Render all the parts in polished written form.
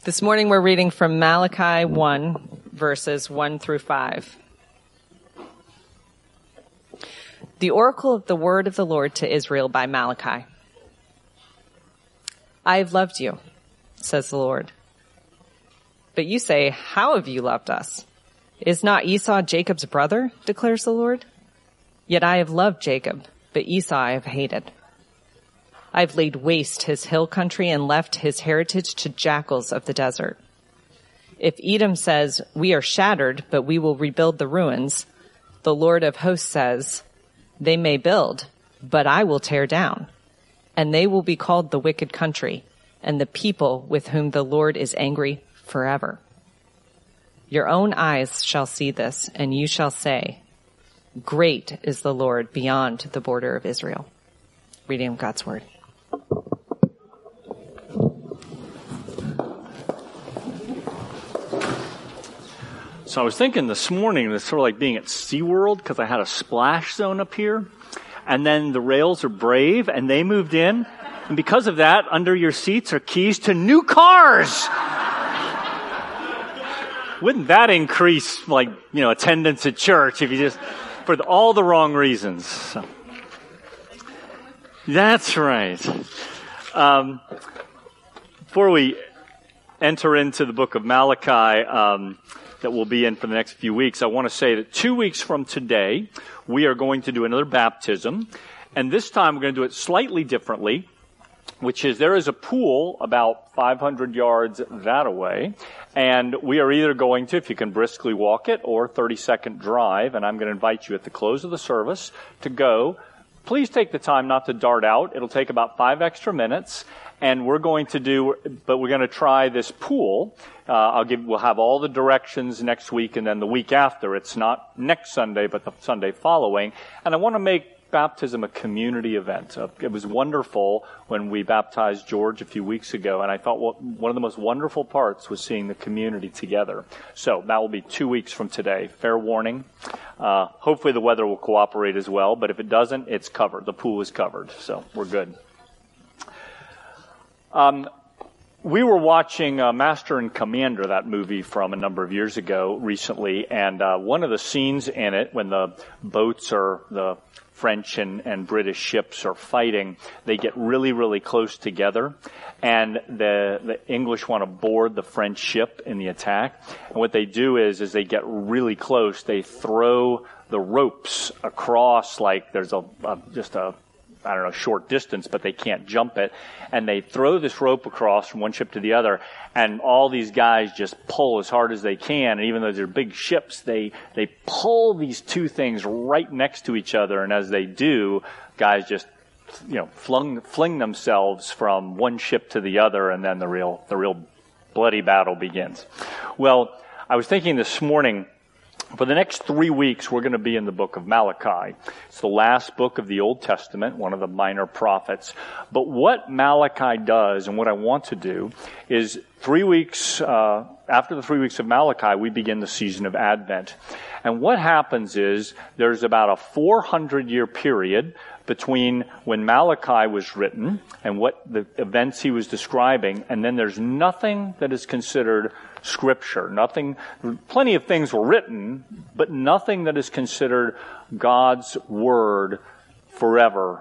This morning we're reading from Malachi 1, verses 1 through 5. The oracle of the word of the Lord to Israel by Malachi. I have loved you, says the Lord. But you say, how have you loved us? Is not Esau Jacob's brother, declares the Lord? Yet I have loved Jacob, but Esau I have hated. I've laid waste his hill country and left his heritage to jackals of the desert. If Edom says, we are shattered, but we will rebuild the ruins, the Lord of hosts says, they may build, but I will tear down, and they will be called the wicked country, and the people with whom the Lord is angry forever. Your own eyes shall see this, and you shall say, great is the Lord beyond the border of Israel. Reading of God's word. So I was thinking this morning, it's sort of like being at SeaWorld because I had a splash zone up here. And then the rails are brave and they moved in. And because of that, under your seats are keys to new cars. Wouldn't that increase, attendance at church if you just, for all the wrong reasons. So. That's right. Before we enter into the book of Malachi, that we'll be in for the next few weeks, I want to say that 2 weeks from today, we are going to do another baptism. And this time we're going to do it slightly differently, which is there is a pool about 500 yards that away. And we are either going to, if you can briskly walk it, or 30-second drive. And I'm going to invite you at the close of the service to go. Please take the time not to dart out. It'll take about 5 extra minutes. And we're going to try this pool. We'll have all the directions next week and then the week after. It's not next Sunday, but the Sunday following. And I want to make baptism a community event. It was wonderful when we baptized George a few weeks ago, and I thought one of the most wonderful parts was seeing the community together. So that will be 2 weeks from today. Fair warning. Hopefully the weather will cooperate as well, but if it doesn't, it's covered. The pool is covered, so we're good. We were watching Master and Commander, that movie from a number of years ago recently, and one of the scenes in it, when the boats are, the French and British ships are fighting, they get really, really close together, and the English want to board the French ship in the attack. And what they do is they get really close, they throw the ropes across, like there's a short distance, but they can't jump it. And they throw this rope across from one ship to the other, and all these guys just pull as hard as they can. And even though they're big ships, they pull these two things right next to each other. And as they do, guys just, fling themselves from one ship to the other, and then the real bloody battle begins. Well, I was thinking this morning, for the next 3 weeks, we're going to be in the book of Malachi. It's the last book of the Old Testament, one of the minor prophets. But what Malachi does, and what I want to do, is 3 weeks, after the 3 weeks of Malachi, we begin the season of Advent. And what happens is, there's about a 400-year period between when Malachi was written and what the events he was describing, and then there's nothing that is considered Scripture. Plenty of things were written, but nothing that is considered God's Word forever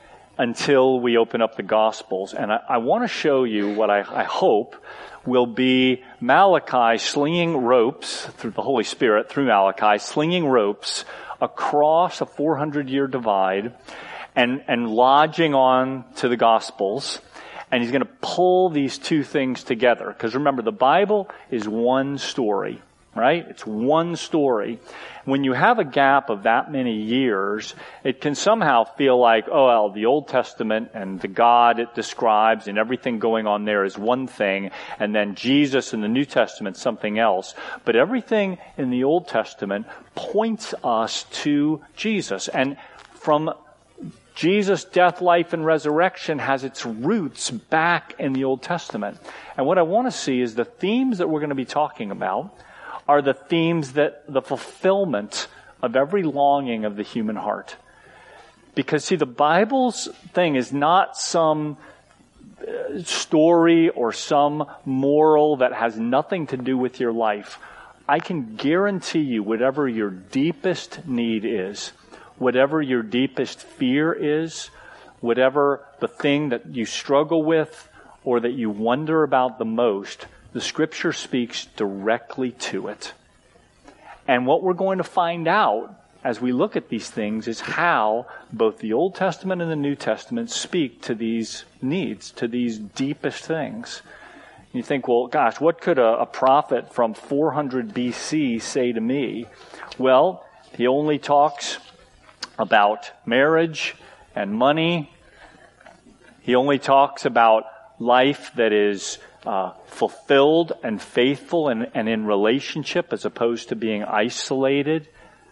until we open up the Gospels. And I want to show you what I hope will be Malachi slinging ropes, through the Holy Spirit, through Malachi, slinging ropes across a 400-year divide and lodging on to the Gospels. And he's going to pull these two things together. Because remember, the Bible is one story, right? It's one story. When you have a gap of that many years, it can somehow feel like, the Old Testament and the God it describes and everything going on there is one thing, and then Jesus in the New Testament something else. But everything in the Old Testament points us to Jesus. And from Jesus' death, life, and resurrection has its roots back in the Old Testament. And what I want to see is the themes that we're going to be talking about are the themes that the fulfillment of every longing of the human heart. Because, see, the Bible's thing is not some story or some moral that has nothing to do with your life, I can guarantee you whatever your deepest need is, whatever your deepest fear is, whatever the thing that you struggle with or that you wonder about the most, the Scripture speaks directly to it. And what we're going to find out as we look at these things is how both the Old Testament and the New Testament speak to these needs, to these deepest things. You think, well, gosh, what could a prophet from 400 BC say to me? Well, he only talks about marriage and money. He only talks about life that is fulfilled and faithful and in relationship as opposed to being isolated.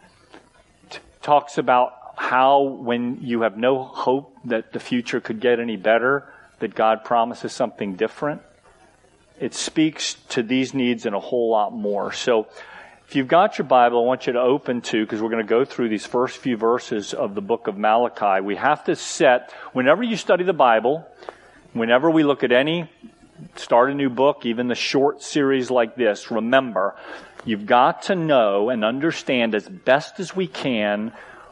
Talks about how when you have no hope that the future could get any better, that God promises something different. It speaks to these needs and a whole lot more. So if you've got your Bible, I want you to open to, because we're going to go through these first few verses of the book of Malachi. We have to set, whenever you study the Bible, whenever we look at start a new book, even the short series like this, remember, you've got to know and understand as best as we can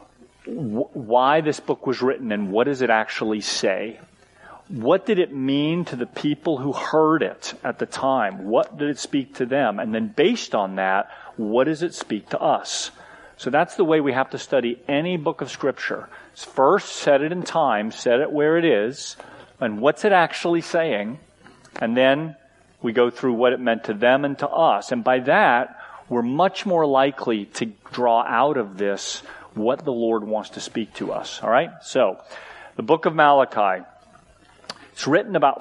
why this book was written and what does it actually say. What did it mean to the people who heard it at the time? What did it speak to them? And then based on that, what does it speak to us? So that's the way we have to study any book of Scripture. First, set it in time, set it where it is, and what's it actually saying? And then we go through what it meant to them and to us. And by that, we're much more likely to draw out of this what the Lord wants to speak to us. All right? So, the book of Malachi. It's written about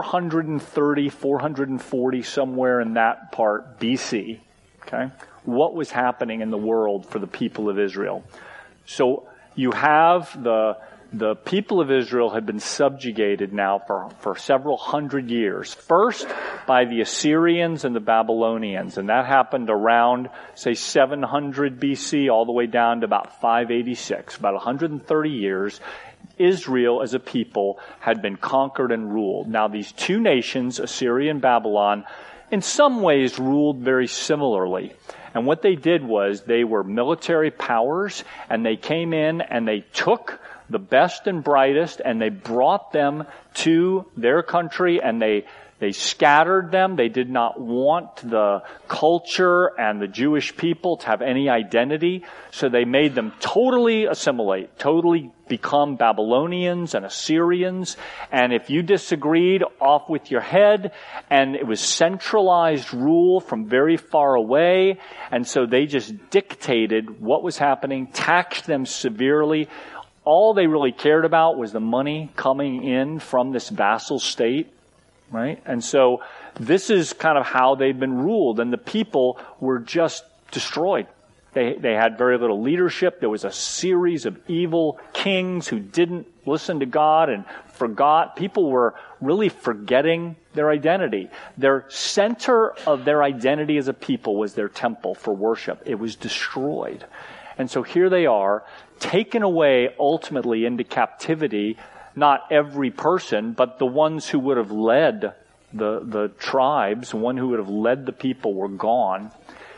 430, 440, somewhere in that part, BC. Okay? What was happening in the world for the people of Israel? So you have the people of Israel had been subjugated now for several hundred years. First by the Assyrians and the Babylonians, and that happened around, say, 700 BC all the way down to about 586, about 130 years. Israel as a people had been conquered and ruled. Now these two nations, Assyria and Babylon, in some ways ruled very similarly. And what they did was they were military powers, and they came in and they took the best and brightest and they brought them to their country, and they scattered them. They did not want the culture and the Jewish people to have any identity. So they made them totally assimilate, totally become Babylonians and Assyrians. And if you disagreed, off with your head. And it was centralized rule from very far away. And so they just dictated what was happening, taxed them severely. All they really cared about was the money coming in from this vassal state. Right? And so this is kind of how they've been ruled, and the people were just destroyed. They had very little leadership. There was a series of evil kings who didn't listen to God and forgot. People were really forgetting their identity. Their center of their identity as a people was their temple for worship. It was destroyed. And so here they are, taken away ultimately into captivity. Not every person, but the ones who would have led the tribes, the one who would have led the people were gone.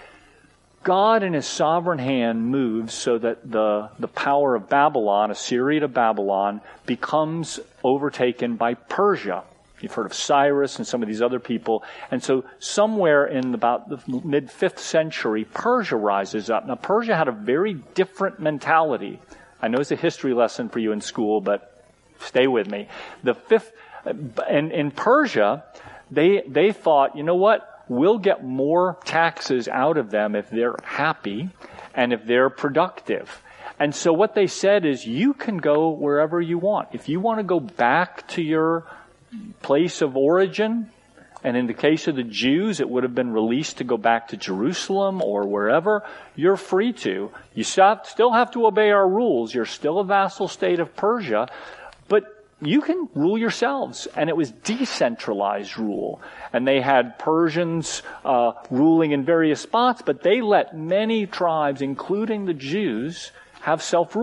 God in His sovereign hand moves so that the power of Babylon, Assyria to Babylon, becomes overtaken by Persia. You've heard of Cyrus and some of these other people. And so somewhere in about the mid-5th century, Persia rises up. Now Persia had a very different mentality. I know it's a history lesson for you in school, but stay with me. In Persia, they thought, you know what? We'll get more taxes out of them if they're happy and if they're productive. And so what they said is, you can go wherever you want. If you want to go back to your place of origin, and in the case of the Jews, it would have been released to go back to Jerusalem or wherever, you're free to. You still have to obey our rules. You're still a vassal state of Persia. But you can rule yourselves. And it was decentralized rule. And they had Persians ruling in various spots, but they let many tribes, including the Jews, have self-rule.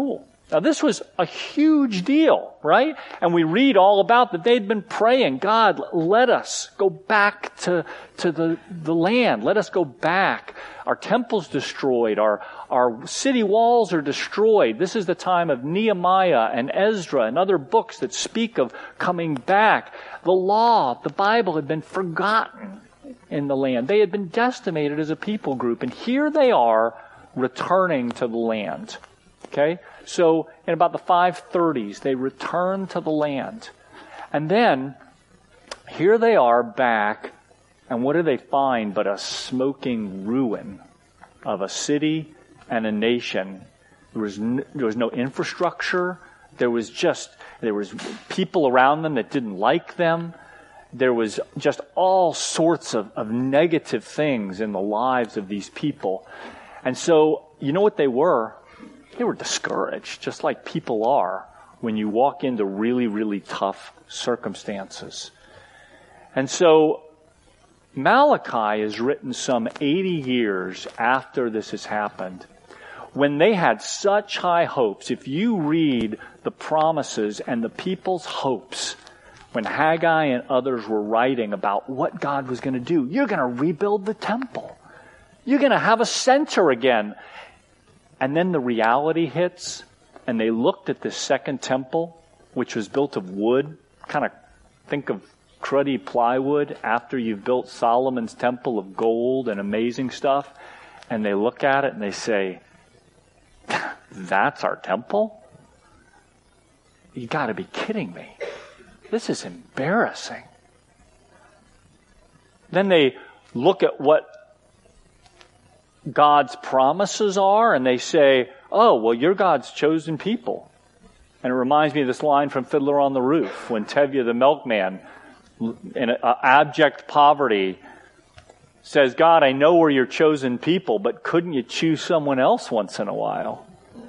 Now, this was a huge deal, right? And we read all about that they'd been praying, God, let us go back to the land. Let us go back. Our temple's destroyed. Our city walls are destroyed. This is the time of Nehemiah and Ezra and other books that speak of coming back. The law, the Bible had been forgotten in the land. They had been decimated as a people group. And here they are returning to the land. Okay? So in about the 530s, they return to the land. And then, here they are back, and what do they find but a smoking ruin of a city and a nation? There was no infrastructure. There was people around them that didn't like them. There was just all sorts of negative things in the lives of these people. And so, you know what they were? They were discouraged, just like people are when you walk into really, really tough circumstances. And so Malachi is written some 80 years after this has happened, when they had such high hopes. If you read the promises and the people's hopes, when Haggai and others were writing about what God was going to do, you're going to rebuild the temple. You're going to have a center again. And then the reality hits, and they looked at this second temple, which was built of wood. Kind of think of cruddy plywood after you've built Solomon's temple of gold and amazing stuff. And they look at it and they say, that's our temple? You got to be kidding me. This is embarrassing. Then they look at what God's promises are, and they say, oh, well, you're God's chosen people. And it reminds me of this line from Fiddler on the Roof, when Tevye the milkman, in abject poverty, says, God, I know we're your chosen people, but couldn't you choose someone else once in a while?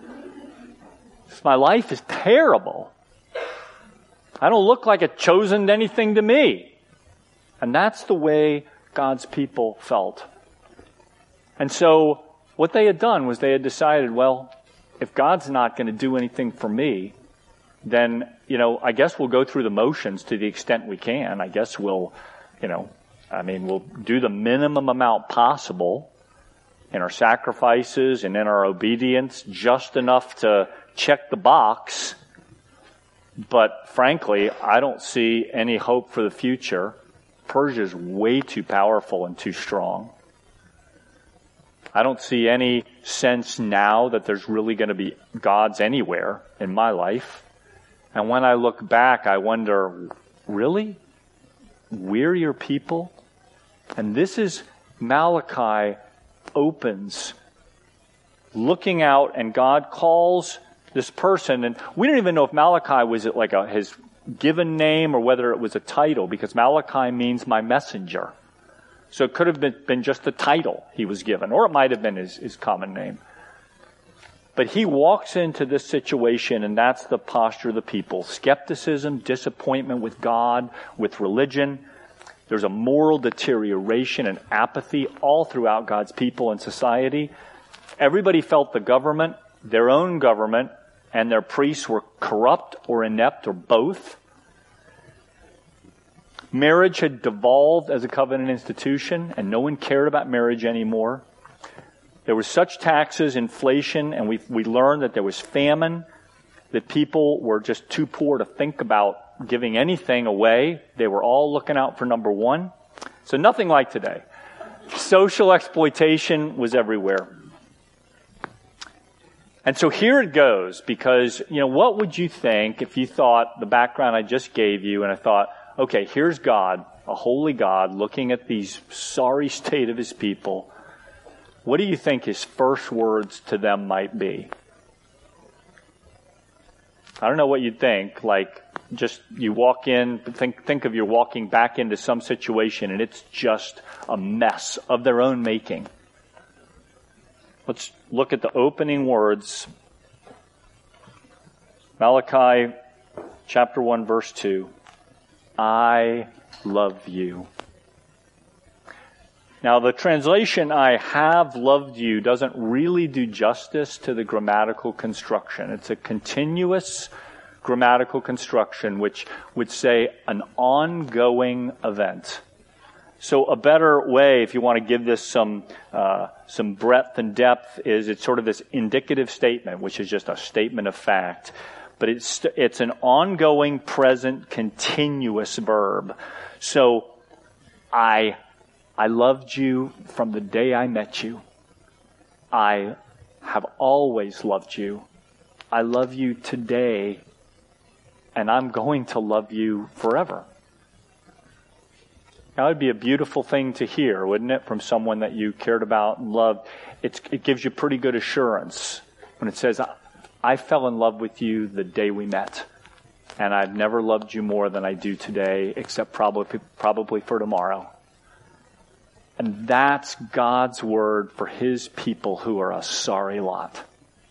My life is terrible. I don't look like a chosen anything to me. And that's the way God's people felt. And so what they had done was they had decided, well, if God's not going to do anything for me, then, I guess we'll go through the motions to the extent we can. I guess we'll do the minimum amount possible in our sacrifices and in our obedience, just enough to check the box. But frankly, I don't see any hope for the future. Persia's way too powerful and too strong. I don't see any sense now that there's really going to be gods anywhere in my life. And when I look back, I wonder, really? We're your people? And this is Malachi opens, looking out, and God calls this person. And we don't even know if Malachi was it like his given name or whether it was a title, because Malachi means my messenger. So it could have been just the title he was given, or it might have been his common name. But he walks into this situation, and that's the posture of the people. Skepticism, disappointment with God, with religion. There's a moral deterioration and apathy all throughout God's people and society. Everybody felt the government, their own government, and their priests were corrupt or inept or both. Marriage had devolved as a covenant institution, and no one cared about marriage anymore. There was such taxes, inflation, and we learned that there was famine, that people were just too poor to think about giving anything away. They were all looking out for number one. So nothing like today. Social exploitation was everywhere. And so here it goes, because, what would you think if you thought the background I just gave you, and I thought, okay, here's God, a holy God, looking at these sorry state of his people. What do you think his first words to them might be? I don't know what you'd think. Like, just you walk in, think of you're walking back into some situation and it's just a mess of their own making. Let's look at the opening words. Malachi chapter 1, verse 2. I love you. Now, the translation, I have loved you, doesn't really do justice to the grammatical construction. It's a continuous grammatical construction, which would say an ongoing event. So a better way, if you want to give this some breadth and depth, is it's sort of this indicative statement, which is just a statement of fact. But it's an ongoing, present, continuous verb. So, I loved you from the day I met you. I have always loved you. I love you today, and I'm going to love you forever. That would be a beautiful thing to hear, wouldn't it, from someone that you cared about and loved. It gives you pretty good assurance when it says, I fell in love with you the day we met, and I've never loved you more than I do today, except probably for tomorrow. And that's God's word for his people who are a sorry lot.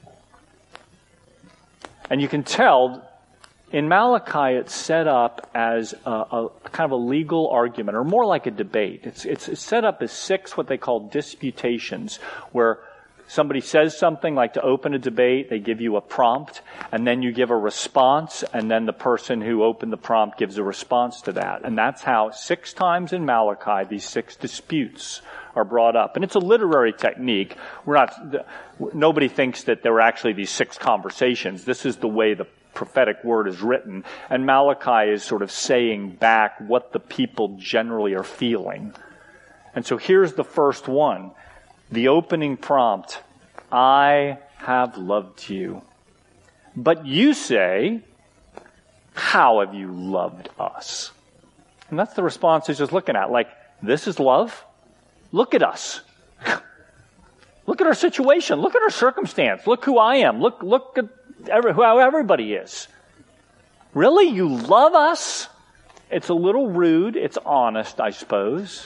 And you can tell in Malachi it's set up as a kind of a legal argument, or more like a debate. It's set up as 6 what they call disputations, where somebody says something, like to open a debate, they give you a prompt, and then you give a response, and then the person who opened the prompt gives a response to that. And that's how 6 times in Malachi these 6 disputes are brought up. And it's a literary technique. Nobody thinks that there were actually these 6 conversations. This is the way the prophetic word is written. And Malachi is sort of saying back what the people generally are feeling. And so here's the first one. The opening prompt, I have loved you. But you say, how have you loved us? And that's the response he's just looking at. Like, this is love? Look at us. Look at our situation. Look at our circumstance. Look who I am. Look at how everybody is. Really? You love us? It's a little rude. It's honest, I suppose.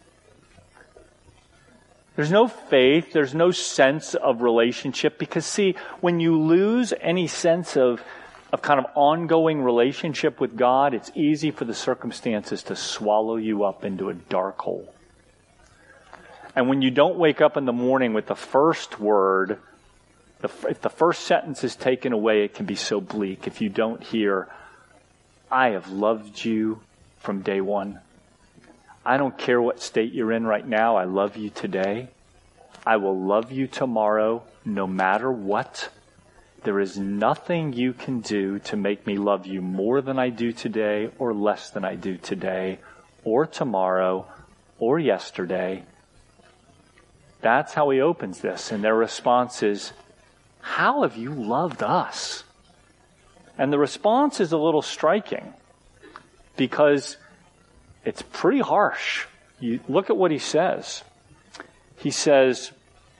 There's no faith, there's no sense of relationship, because see, when you lose any sense of kind of ongoing relationship with God, it's easy for the circumstances to swallow you up into a dark hole. And when you don't wake up in the morning with the first word, if the first sentence is taken away, it can be so bleak. If you don't hear, I have loved you from day one. I don't care what state you're in right now. I love you today. I will love you tomorrow, no matter what. There is nothing you can do to make me love you more than I do today, or less than I do today, or tomorrow, or yesterday. That's how he opens this. And their response is, how have you loved us? And the response is a little striking, because it's pretty harsh. You look at what he says. He says,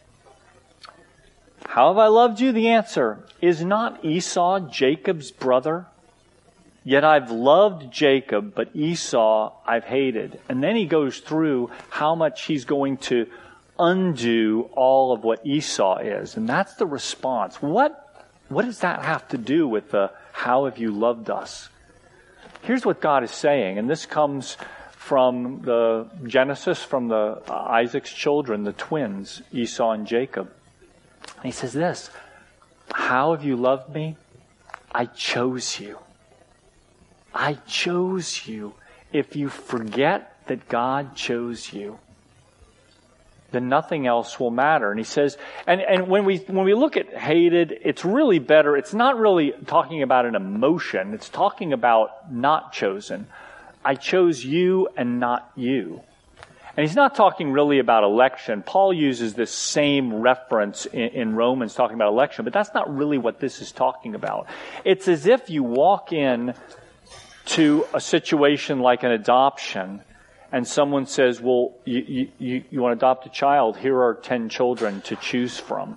how have I loved you? The answer, is not Esau Jacob's brother? Yet I've loved Jacob, but Esau I've hated. And then he goes through how much he's going to undo all of what Esau is. And that's the response. What does that have to do with the how have you loved us? Here's what God is saying, and this comes from the Genesis, from the Isaac's children, the twins, Esau and Jacob. And he says this, how have you loved me? I chose you. I chose you. If you forget that God chose you, then nothing else will matter. And he says, and when we look at hated, it's really better. It's not really talking about an emotion. It's talking about not chosen. I chose you and not you. And he's not talking really about election. Paul uses this same reference in Romans talking about election, but that's not really what this is talking about. It's as if you walk in to a situation like an adoption, and someone says, well, you want to adopt a child? Here are 10 children to choose from.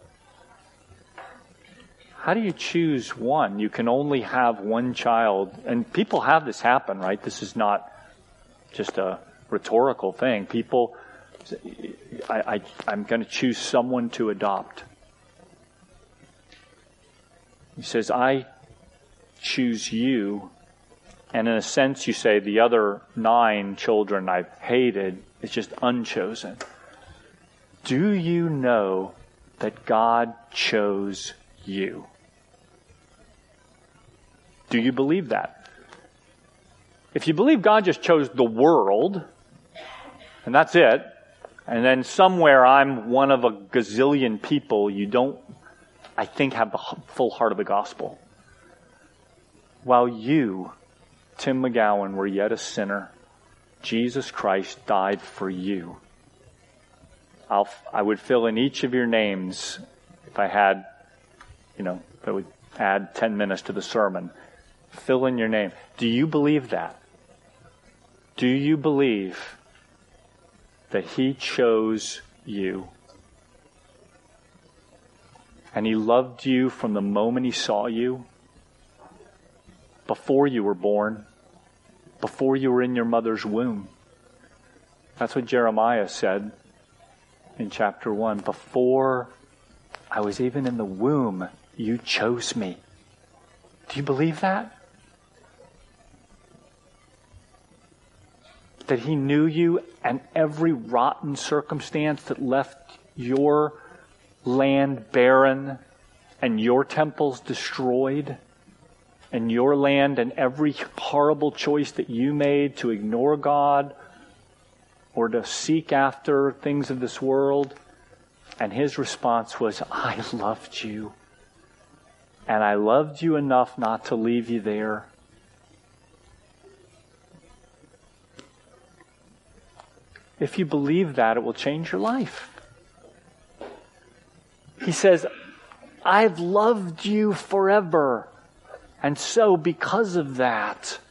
How do you choose one? You can only have one child. And people have this happen, right? This is not just a rhetorical thing. People, I'm going to choose someone to adopt. He says, I choose you. And in a sense, you say, the other 9 children I've hated, It's just unchosen. Do you know that God chose you? Do you believe that? If you believe God just chose the world, and that's it, and then somewhere I'm one of a gazillion people, you don't, I think, have the full heart of the gospel. While you, Tim McGowan, were yet a sinner, Jesus Christ died for you. I would fill in each of your names if I had, if I would add 10 minutes to the sermon. Fill in your name. Do you believe that? Do you believe that He chose you? And He loved you from the moment He saw you, before you were born, before you were in your mother's womb. That's what Jeremiah said in chapter 1. Before I was even in the womb, you chose me. Do you believe that? That He knew you and every rotten circumstance that left your land barren and your temples destroyed, and your land and every horrible choice that you made to ignore God or to seek after things of this world. And His response was, I loved you. And I loved you enough not to leave you there. If you believe that, it will change your life. He says, I've loved you forever. And so, because of that,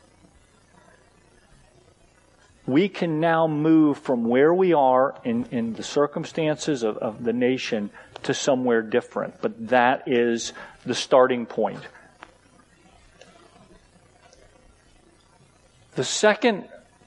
we can now move from where we are in the circumstances of the nation to somewhere different. But that is the starting point. The second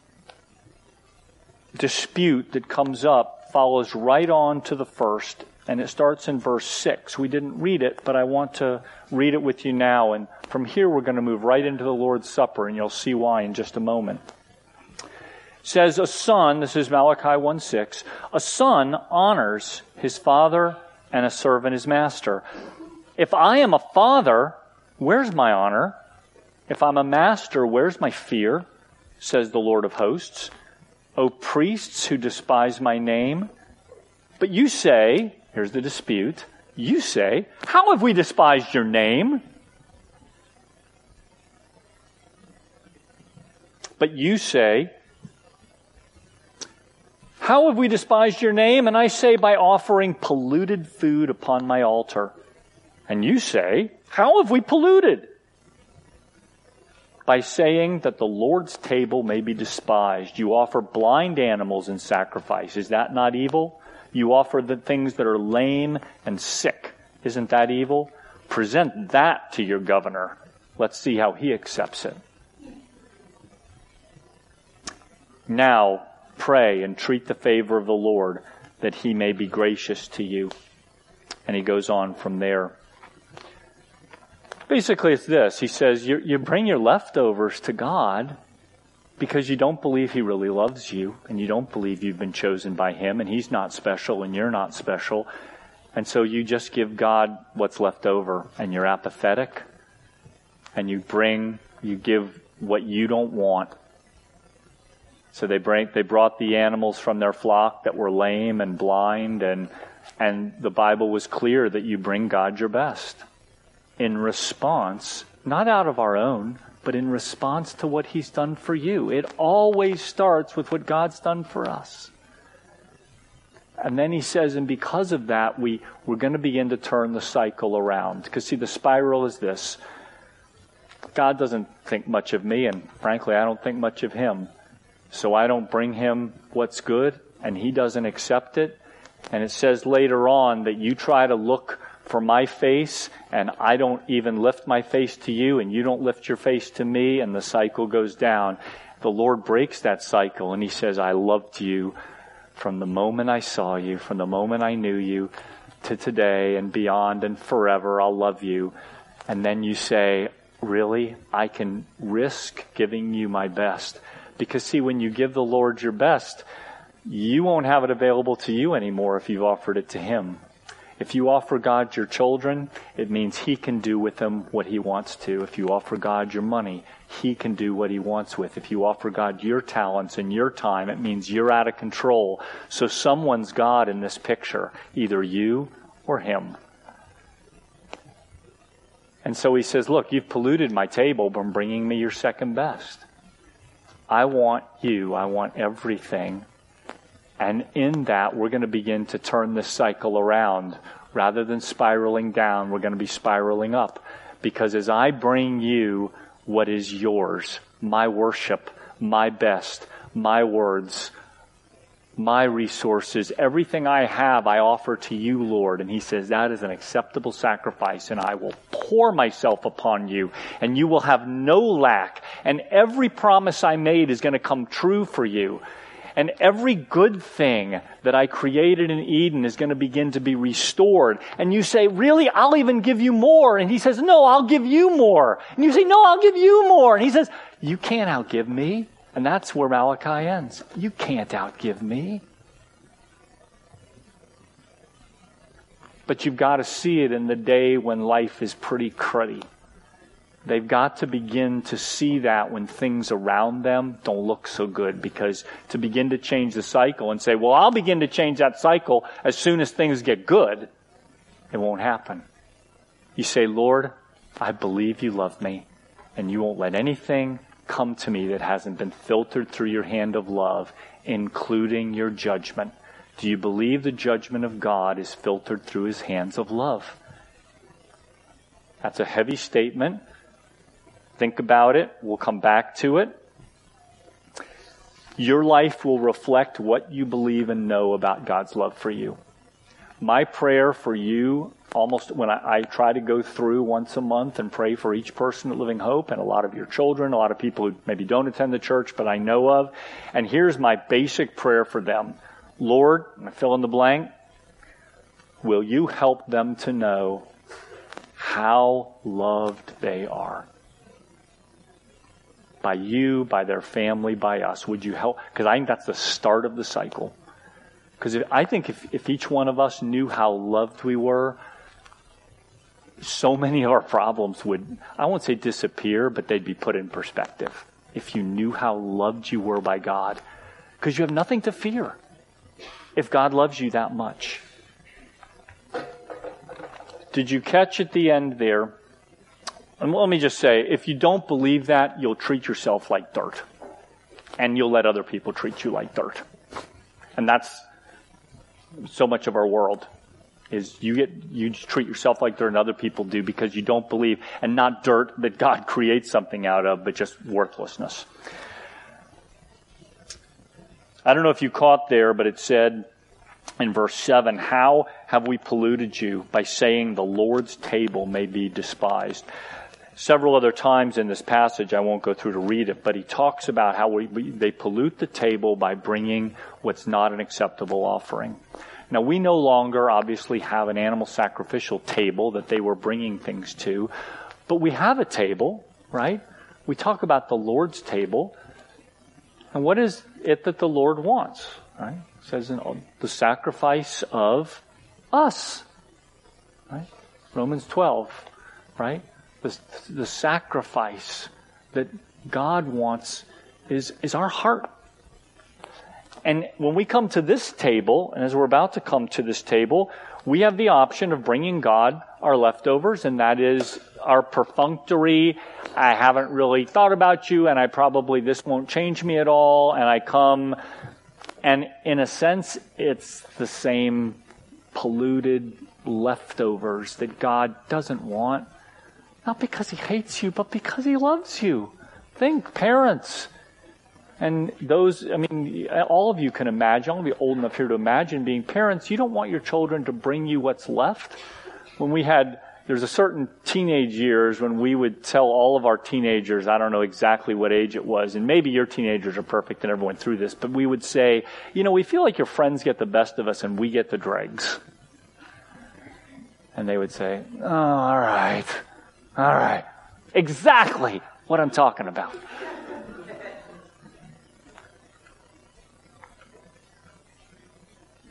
dispute that comes up follows right on to the first, and it starts in verse 6. We didn't read it, but I want to read it with you now. And from here, we're going to move right into the Lord's Supper, and you'll see why in just a moment. It says, a son, this is Malachi 1:6, a son honors his father and a servant his master. If I am a father, where's my honor? If I'm a master, where's my fear? Says the Lord of hosts. O priests who despise my name. But you say, here's the dispute, you say, how have we despised your name? But you say, how have we despised your name? And I say, by offering polluted food upon my altar. And you say, how have we polluted? By saying that the Lord's table may be despised. You offer blind animals in sacrifice. Is that not evil? You offer the things that are lame and sick. Isn't that evil? Present that to your governor. Let's see how he accepts it. Now, pray, entreat the favor of the Lord, that He may be gracious to you. And he goes on from there. Basically, it's this. He says, you bring your leftovers to God because you don't believe He really loves you, and you don't believe you've been chosen by Him, and He's not special, and you're not special. And so you just give God what's left over, and you're apathetic, and you give what you don't want. So they brought the animals from their flock that were lame and blind, and the Bible was clear that you bring God your best. In response, not out of our own, but in response to what He's done for you. It always starts with what God's done for us. And then he says, and because of that, we're going to begin to turn the cycle around. Because see, the spiral is this. God doesn't think much of me, and frankly, I don't think much of Him. So I don't bring Him what's good, and He doesn't accept it. And it says later on that you try to look for my face, and I don't even lift my face to you, and you don't lift your face to me, and the cycle goes down. The Lord breaks that cycle, and He says, I loved you from the moment I saw you, from the moment I knew you, to today and beyond and forever. I'll love you. And then you say, really? I can risk giving you my best. Because see, when you give the Lord your best, you won't have it available to you anymore if you've offered it to him. If you offer God your children, it means he can do with them what he wants to. If you offer God your money, he can do what he wants with. If you offer God your talents and your time, it means you're out of control. So someone's God in this picture, either you or him. And so he says, look, you've polluted my table by bringing me your second best. I want you. I want everything. And in that, we're going to begin to turn this cycle around. Rather than spiraling down, we're going to be spiraling up. Because as I bring you what is yours, my worship, my best, my words, my resources, everything I have, I offer to you, Lord. And he says, that is an acceptable sacrifice, and I will pour myself upon you, and you will have no lack. And every promise I made is going to come true for you. And every good thing that I created in Eden is going to begin to be restored. And you say, really? I'll even give you more. And he says, no, I'll give you more. And you say, no, I'll give you more. And he says, you can't outgive me. And that's where Malachi ends. You can't outgive me. But you've got to see it in the day when life is pretty cruddy. They've got to begin to see that when things around them don't look so good, because to begin to change the cycle and say, well, I'll begin to change that cycle as soon as things get good, it won't happen. You say, Lord, I believe you love me, and you won't let anything come to me that hasn't been filtered through your hand of love, including your judgment. Do you believe the judgment of God is filtered through his hands of love? That's a heavy statement. Think about it. We'll come back to it. Your life will reflect what you believe and know about God's love for you. My prayer for you, almost when I try to go through once a month and pray for each person at Living Hope and a lot of your children, a lot of people who maybe don't attend the church but I know of. And here's my basic prayer for them. Lord, and I fill in the blank, will you help them to know how loved they are? By you, by their family, by us. Would you help? Because I think that's the start of the cycle. Because I think if each one of us knew how loved we were, so many of our problems would, I won't say disappear, but they'd be put in perspective. If you knew how loved you were by God. Because you have nothing to fear if God loves you that much. Did you catch at the end there? And let me just say, if you don't believe that, you'll treat yourself like dirt. And you'll let other people treat you like dirt. And that's so much of our world, is you treat yourself like dirt and other people do because you don't believe, and not dirt that God creates something out of, but just worthlessness. I don't know if you caught there, but it said in verse 7, how have we polluted you by saying the Lord's table may be despised? Several other times in this passage, I won't go through to read it, but he talks about how they pollute the table by bringing what's not an acceptable offering. Now, we no longer obviously have an animal sacrificial table that they were bringing things to, but we have a table, right? We talk about the Lord's table. And what is it that the Lord wants, right? It says in the sacrifice of us, right? Romans 12, right? The sacrifice that God wants is our heart. And when we come to this table, and as we're about to come to this table, we have the option of bringing God our leftovers, and that is our perfunctory, I haven't really thought about you, and this won't change me at all, and I come, and in a sense, it's the same polluted leftovers that God doesn't want. Not because he hates you, but because he loves you. Think, parents. And those, all of you can imagine, I'll be old enough here to imagine being parents. You don't want your children to bring you what's left. There's a certain teenage years when we would tell all of our teenagers, I don't know exactly what age it was, and maybe your teenagers are perfect and never went through this, but we would say, we feel like your friends get the best of us and we get the dregs. And they would say, oh, all right. Exactly what I'm talking about.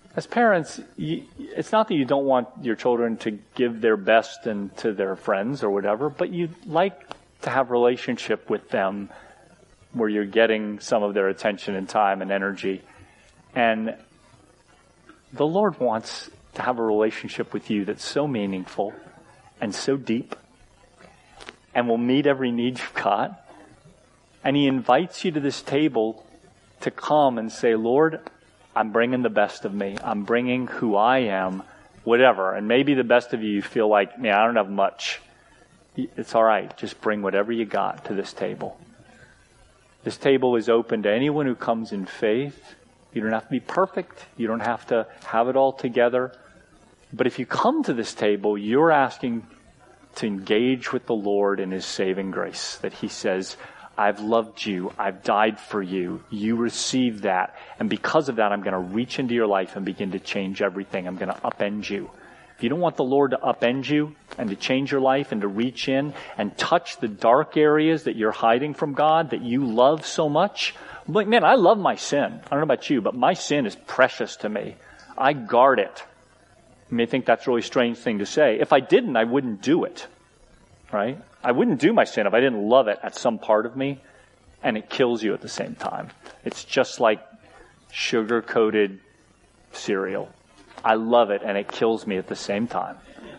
as parents, it's not that you don't want your children to give their best and to their friends or whatever, but you'd like to have a relationship with them where you're getting some of their attention and time and energy. And the Lord wants to have a relationship with you that's so meaningful and so deep and will meet every need you've got. And He invites you to this table to come and say, Lord, I'm bringing the best of me. I'm bringing who I am, whatever. And maybe the best of you feel like, man, I don't have much. It's all right. Just bring whatever you got to this table. This table is open to anyone who comes in faith. You don't have to be perfect. You don't have to have it all together. But if you come to this table, you're asking to engage with the Lord in His saving grace. That He says, I've loved you. I've died for you. You receive that. And because of that, I'm going to reach into your life and begin to change everything. I'm going to upend you. If you don't want the Lord to upend you and to change your life and to reach in and touch the dark areas that you're hiding from God, that you love so much, like, man, I love my sin. I don't know about you, but my sin is precious to me. I guard it. You may think that's a really strange thing to say. If I didn't, I wouldn't do it. Right? I wouldn't do my sin if I didn't love it at some part of me, and it kills you at the same time. It's just like sugar-coated cereal. I love it, and it kills me at the same time.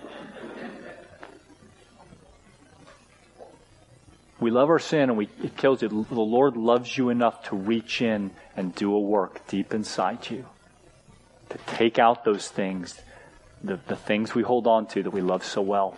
We love our sin, and it kills you. The Lord loves you enough to reach in and do a work deep inside you, to take out those things, the things we hold on to that we love so well.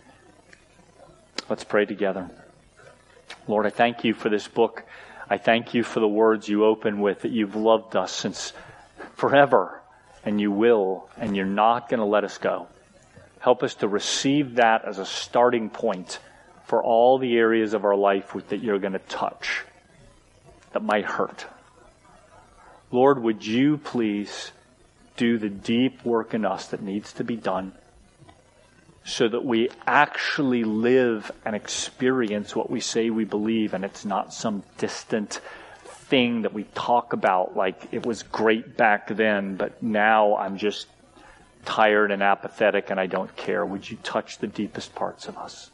Let's pray together. Lord, I thank you for this book. I thank you for the words you open with, that you've loved us since forever, and you will, and you're not going to let us go. Help us to receive that as a starting point for all the areas of our life that you're going to touch that might hurt. Lord, would you please do the deep work in us that needs to be done, so that we actually live and experience what we say we believe, and it's not some distant thing that we talk about like it was great back then, but now I'm just tired and apathetic and I don't care. Would you touch the deepest parts of us?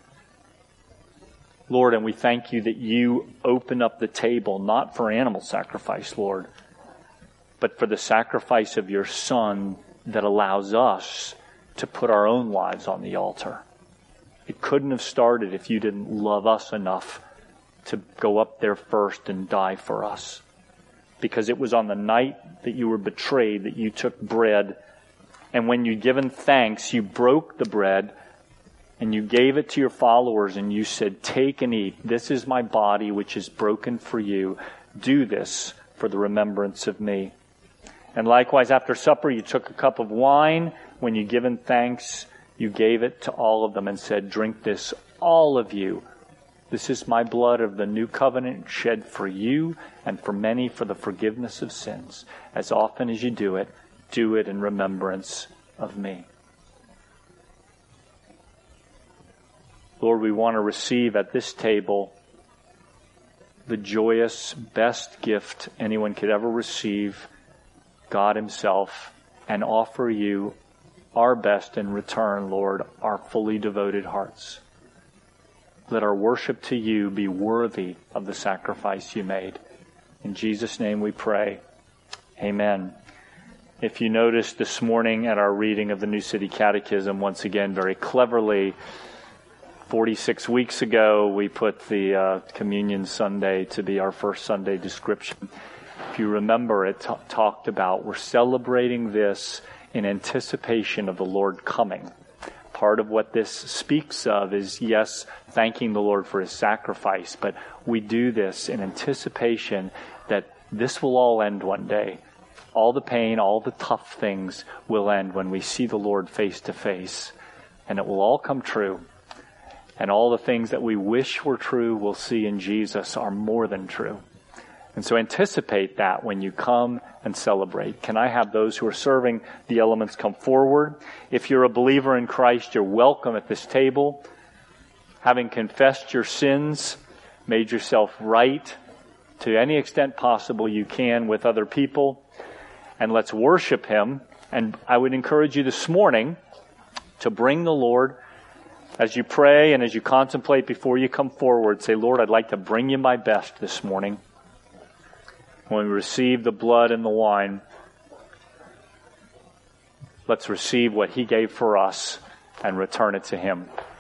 Lord, and we thank you that you open up the table, not for animal sacrifice, Lord, but for the sacrifice of your Son that allows us to put our own lives on the altar. It couldn't have started if you didn't love us enough to go up there first and die for us. Because it was on the night that you were betrayed that you took bread, and when you'd given thanks, you broke the bread and you gave it to your followers and you said, take and eat. This is my body which is broken for you. Do this for the remembrance of me. And likewise, after supper, you took a cup of wine. When you given thanks, you gave it to all of them and said, drink this, all of you. This is my blood of the new covenant shed for you and for many for the forgiveness of sins. As often as you do it in remembrance of me. Lord, we want to receive at this table the joyous, best gift anyone could ever receive, God Himself, and offer you our best in return, Lord, our fully devoted hearts. Let our worship to you be worthy of the sacrifice you made. In Jesus' name we pray. Amen. If you noticed this morning at our reading of the New City Catechism, once again, very cleverly, 46 weeks ago, we put the Communion Sunday to be our first Sunday description. If you remember, it talked about we're celebrating this in anticipation of the Lord coming. Part of what this speaks of is, yes, thanking the Lord for His sacrifice, but we do this in anticipation that this will all end one day. All the pain, all the tough things will end when we see the Lord face to face, and it will all come true. And all the things that we wish were true, we'll see in Jesus are more than true. And so anticipate that when you come and celebrate. Can I have those who are serving the elements come forward? If you're a believer in Christ, you're welcome at this table. Having confessed your sins, made yourself right to any extent possible you can with other people, and let's worship him. And I would encourage you this morning to bring the Lord, as you pray and as you contemplate before you come forward, say, Lord, I'd like to bring you my best this morning. When we receive the blood and the wine, let's receive what he gave for us and return it to him.